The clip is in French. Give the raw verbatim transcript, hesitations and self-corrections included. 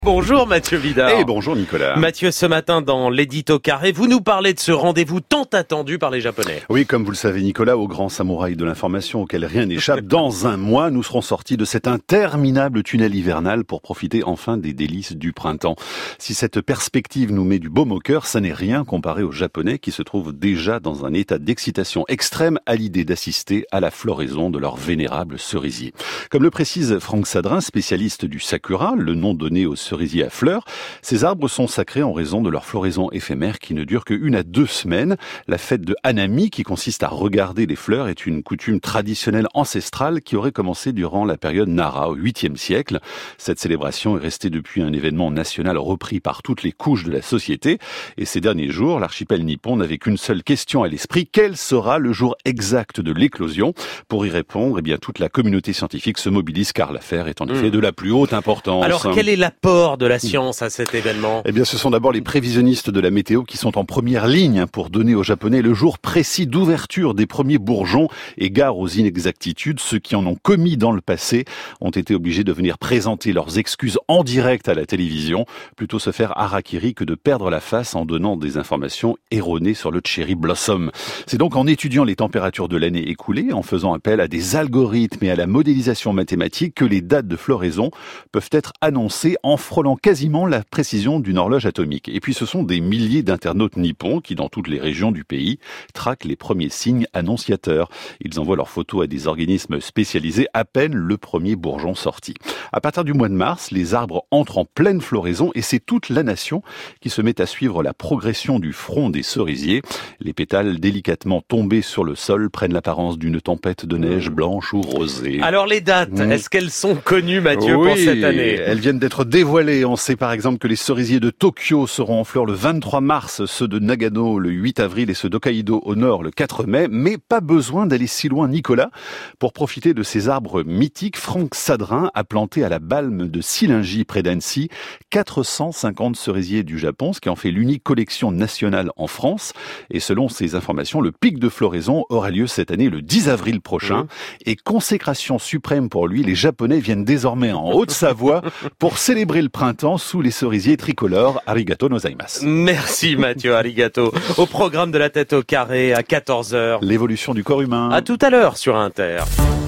Bonjour Mathieu Vidard. Et bonjour Nicolas. Mathieu, ce matin dans l'édito carré, vous nous parlez de ce rendez-vous tant attendu par les Japonais. Oui, comme vous le savez Nicolas, au grand samouraï de l'information auquel rien n'échappe, dans un mois, nous serons sortis de cet interminable tunnel hivernal pour profiter enfin des délices du printemps. Si cette perspective nous met du baume au cœur, ça n'est rien comparé aux Japonais qui se trouvent déjà dans un état d'excitation extrême à l'idée d'assister à la floraison de leur vénérable cerisier. Comme le précise Franck Sadrin, spécialiste du sakura, le nom donné aux cerisiers à fleurs, ces arbres sont sacrés en raison de leur floraison éphémère qui ne dure qu'une à deux semaines. La fête de Hanami, qui consiste à regarder les fleurs, est une coutume traditionnelle ancestrale qui aurait commencé durant la période Nara au huitième siècle. Cette célébration est restée depuis un événement national repris par toutes les couches de la société. Et ces derniers jours, l'archipel nippon n'avait qu'une seule question à l'esprit: quel sera le jour exact de l'éclosion? Pour y répondre, eh bien, toute la communauté scientifique se mobilise car l'affaire est en effet mmh. de la plus haute importance. Alors, quel est l'apport de la science à cet événement? Eh bien, ce sont d'abord les prévisionnistes de la météo qui sont en première ligne pour donner aux Japonais le jour précis d'ouverture des premiers bourgeons et gare aux inexactitudes. Ceux qui en ont commis dans le passé ont été obligés de venir présenter leurs excuses en direct à la télévision, plutôt se faire harakiri que de perdre la face en donnant des informations erronées sur le cherry blossom. C'est donc en étudiant les températures de l'année écoulée, en faisant appel à des algorithmes et à la modélisation mathématique que les dates de floraison peuvent être annoncées en frôlant quasiment la précision d'une horloge atomique. Et puis ce sont des milliers d'internautes nippons qui, dans toutes les régions du pays, traquent les premiers signes annonciateurs. Ils envoient leurs photos à des organismes spécialisés à peine le premier bourgeon sorti. À partir du mois de mars, les arbres entrent en pleine floraison et c'est toute la nation qui se met à suivre la progression du front des cerisiers. Les pétales délicatement tombés sur le sol prennent l'apparence d'une tempête de neige blanche ou rosée. Alors les dates, mmh. est-ce qu'elles sont connues, Mathieu, oui, pour cette année? Elles viennent d'être dévoilées. On sait par exemple que les cerisiers de Tokyo seront en fleurs le vingt-trois mars, ceux de Nagano le huit avril et ceux d'Hokkaido au nord le quatre mai. Mais pas besoin d'aller si loin, Nicolas. Pour profiter de ces arbres mythiques, Franck Sadrin a planté à la balme de Silingi près d'Annecy quatre cent cinquante cerisiers du Japon, ce qui en fait l'unique collection nationale en France. Et selon ces informations, le pic de floraison aura lieu cette année le dix avril prochain. Mmh. Et consécration suprême pour lui, les Japonais viennent désormais en Haute-Savoie pour célébrer le printemps sous les cerisiers tricolores. Arigato gozaimasu. Merci Mathieu, arigato. Au programme de la tête au carré à quatorze heures. L'évolution du corps humain. À tout à l'heure sur Inter.